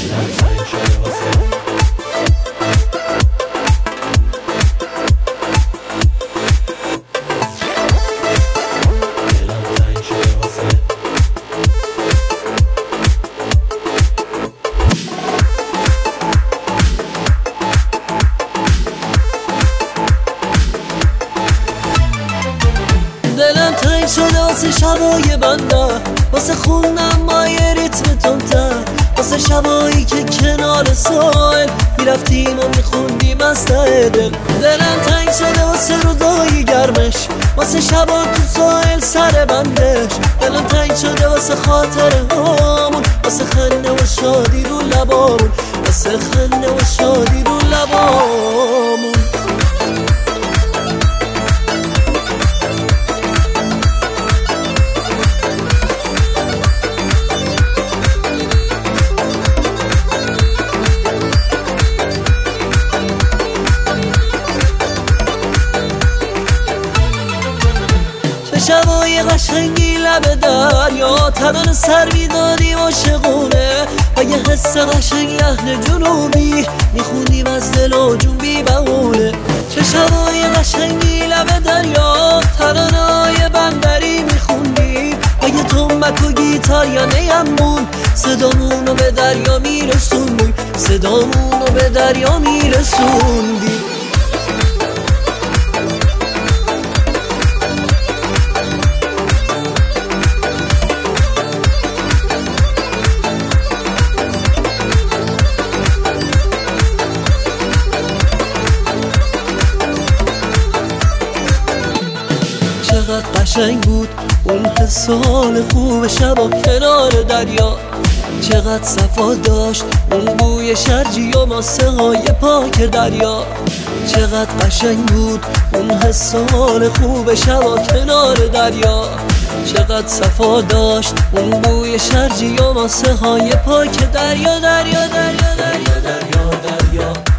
دلم تنگ شده واسه شبای بنده، واسه خوندم با یه ریتم تندتر، واسه شبایی که کنار ساحل میرفتیم و میخوندیم از ته دل. دلم تنگ شده واسه روزای گرمش، واسه شبا تو ساحل سر بندش. دلم تنگ شده واسه خاطره هامون، واسه خنده و شادی رو لبامون، واسه خنده و شادی رو لبامون. شبای قشنگی لب دریا، تنان سر میدادیم عاشقونه و یه حس قشنگ لحن جنوبی میخونیم از دل و جون بی بهونه. چه شبای قشنگی لب دریا، ترانه‌های بندری میخوندیم و یه تنبک و گیتار یا نیمون صدامونو به دریا میرسوندیم، صدامونو به دریا میرسوندیم. چقدر قشنگ بود اون حس و حال خوب شبا کنار دریا، چقدر صفا داشت اون بوی شرجی و ماسه های پاک دریا. چقدر قشنگ بود اون حس و حال خوب شبا کنار دریا، چقدر صفا داشت اون بوی شرجی و ماسه های پاک دریا. دریا دریا دریا دریا دریا